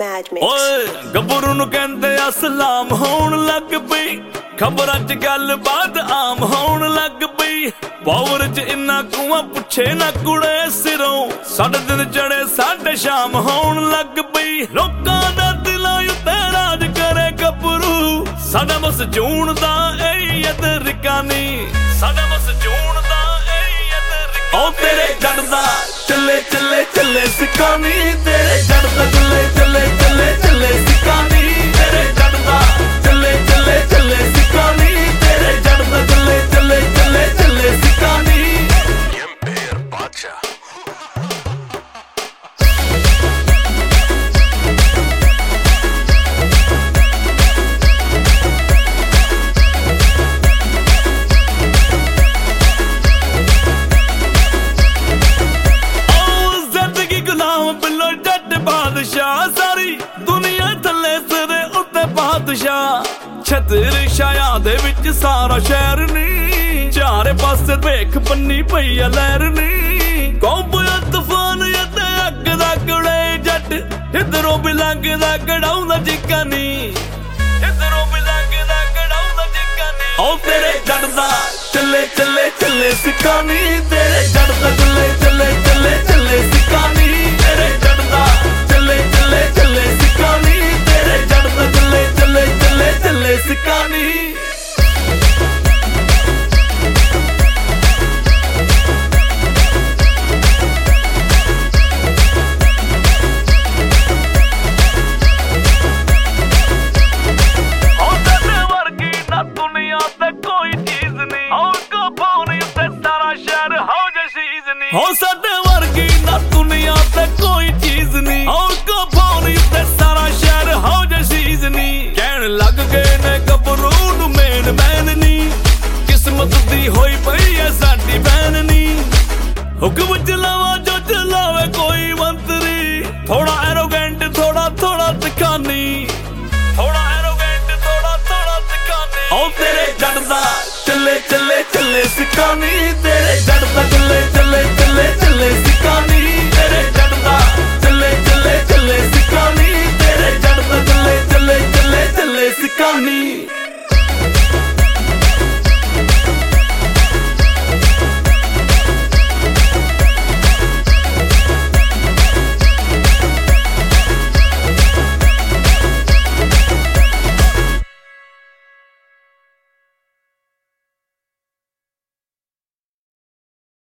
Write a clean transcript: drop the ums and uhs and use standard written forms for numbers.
Mad Mix। ਓਏ ਗੱਭਰੂ ਨੂੰ ਕਹਿੰਦੇ ਆ ਸਲਾਮ ਹੋਣ ਲੱਗ ਪਈ, ਖਬਰਾਂ 'ਚ ਗੱਲਬਾਤ ਆਮ ਹੋਣ ਲੱਗ ਪਈ। ਪਾਵਰ 'ਚ ਇੰਨਾ ਕੁਆਂ ਪੁੱਛੇ ਨਾ ਕੁੜੇ ਸਿਰੋਂ, ਸਾਡੇ ਦਿਨ ਚੜੇ ਸਾਡੇ ਸ਼ਾਮ ਹੋਣ ਲੱਗ ਪਈ। ਲੋਕਾਂ ਦਾ ਦਿਲਾਂ ਉੱਤੇ ਰਾਜ ਕਰੇ ਗੱਭਰੂ, ਸਾਡਾ ਬਸ ਜੂਣ ਦਾ ਇਹ ਤਰੀਕਾ ਨੀ, ਸਾਡਾ ਬਸ ਜੂਣ ਦਾ ਇਹ ਤਰੀਕਾ। ਓ ਤੇਰੇ ਜੜ ਦਾ ਚੱਲੇ ਚੱਲੇ ਚੱਲੇ ਸਿੱਕਾ ਨੀ, ਤੇਰੇ ਜੜ ਦਾ ਚੱਲੇ ਚੱਲੇ ਚੱਲੇ ਚੱਲੇ ਸਿੱਕਾ ਨੀ, ਤੇਰੇ ਜੜ ਦਾ ਚੱਲੇ ਚੱਲੇ ਚੱਲੇ ਸਿੱਕਾ ਨੀ, ਤੇਰੇ ਜੜ ਦਾ ਚੱਲੇ ਚੱਲੇ ਚੱਲੇ ਚੱਲੇ ਸਿੱਕਾ ਨੀ। ਸਾਰੀ ਦੁਨੀਆ ਥੱਲੇ ਸਿਰੇ ਉੱਤੇ ਬਾਦਸ਼ਾਹ, ਛਤਰ ਛਾਇਆ ਦੇ ਵਿੱਚ ਸਾਰਾ ਸ਼ਹਿਰ ਨੀ, ਚਾਰੇ ਪਾਸੇ ਵੇਖ ਬੰਨੀ ਪਈ ਆ ਲਹਿਰ ਨੀ। ਕੌਂਬਿਆ ਤੂਫਾਨ ਅਤੇ ਅੱਗ ਦਾ ਕੁੜੇ ਜੱਟ, ਇੱਧਰੋਂ ਵੀ ਲੰਘਦਾ ਕਢਾਉਂਦਾ ਜਿੱਕਾ ਨੀ, ਇੱਧਰੋਂ ਵੀ ਲੰਘਦਾ ਕਢਾਉਂਦਾ ਜਿੱਕਾ ਨੀ। ਓ ਤੇਰੇ ਜੜ ਦਾ ਚੱਲੇ ਚੱਲੇ ਚੱਲੇ ਸਿੱਕਾ ਨੀ, ਤੇਰੇ ਜੜ ਦਾ ਚੱਲੇ ਚੱਲੇ ਚੱਲੇ ਚੱਲੇ ਸਿੱਕਾ ਨੀ, ਤੇਰੇ ਜੜ ਦਾ ਚੱਲੇ ਚੱਲੇ ਚੱਲੇ ਸਿੱਕਾ ਨੀ, ਤੇਰੇ ਜੜ ਦਾ ਚੱਲੇ ਚੱਲੇ ਚੱਲੇ ਚੱਲੇ ਸਿੱਕਾ ਨੀ। ਹੋ ਸਾਡੇ ਵਰਗੀ ਨਾ ਦੁਨੀਆ ਤੇ ਕੋਈ ਚੀਜ਼ ਨੀ, ਹੋਰ ਕੋ ਫੋਨ ਉੱਤੇ ਸਾਰਾ ਸ਼ਹਿਰ ਹੋ ਜੇ ਸੀਜ਼ ਨੀ। ਕਹਿਣ ਲੱਗ ਗਏ ਨੇ ਗੱਭਰੂ ਨੂੰ ਮੇਨ ਮੈਨ ਨੀ, ਕਿਸਮਤ ਦੀ ਹੋਈ ਪਈ ਐ ਸਾਡੀ ਬੈਨ ਨੀ। ਹੁਕਮ ਚਲਾਵਾ ਜੋ ਚਲਾਵੇ ਕੋਈ ਮੰਤਰੀ, ਥੋੜਾ ਐਰੋਗੈਂਟ ਥੋੜਾ ਥੋੜਾ ਦਿਖਾਨੀ, ਥੋੜਾ ਐਰੋਗੈਂਟ ਥੋੜਾ ਥੋੜਾ ਦਿਖਾਨੀ। ਓ ਤੇਰੇ ਜੜ ਦਾ ਚੱਲੇ ਚੱਲੇ ਚੱਲੇ ਸਿੱਕਾ ਨੀ।